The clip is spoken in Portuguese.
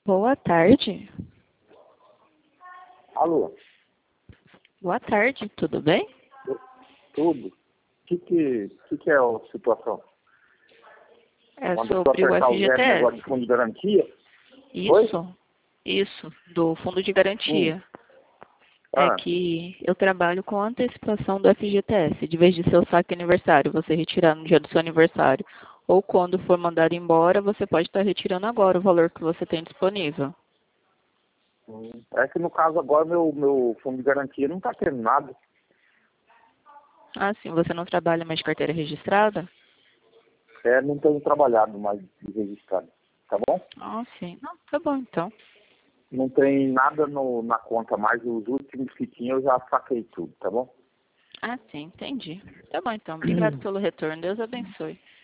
Boa tarde. Alô? Boa tarde, tudo bem? Tudo? O que é a situação? É Quando eu sobre o apertar o zero negócio de FGTS. fundo de garantia? Isso, do Fundo de Garantia. É Ah, que eu trabalho com antecipação do FGTS. De vez de seu saque aniversário, você retirar no dia do seu aniversário, ou quando for mandado embora, você pode estar retirando agora o valor que você tem disponível. é que no caso agora meu fundo de garantia não está tendo nada. Ah, sim, você não trabalha mais de carteira registrada? Não tenho trabalhado mais de registrado, tá bom? Ah, sim. Não, tá bom então. Não tem nada na conta mais, os últimos que tinha eu já saquei tudo, tá bom? Ah, sim, entendi. Tá bom então. Obrigado pelo retorno. Deus abençoe.